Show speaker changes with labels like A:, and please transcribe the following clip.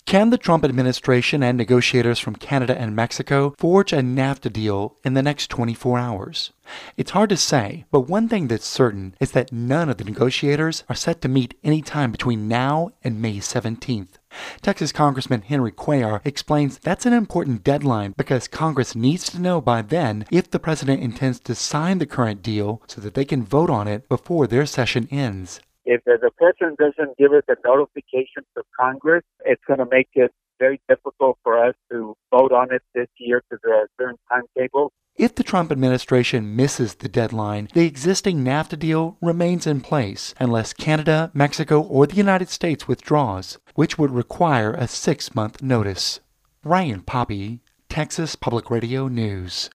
A: Can the Trump administration and negotiators from Canada and Mexico forge a NAFTA deal in the next 24 hours? It's hard to say, but one thing that's certain is that none of the negotiators are set to meet any time between now and May 17th. Texas Congressman Henry Cuellar explains that's an important deadline because Congress needs to know by then if the president intends to sign the current deal so that they can vote on it before their session ends.
B: If the president doesn't give us a notification to Congress, it's going to make it very difficult for us to vote on it this year to the current timetable.
A: If the Trump administration misses the deadline, the existing NAFTA deal remains in place unless Canada, Mexico, or the United States withdraws, which would require a 6-month notice. Ryan Poppy, Texas Public Radio News.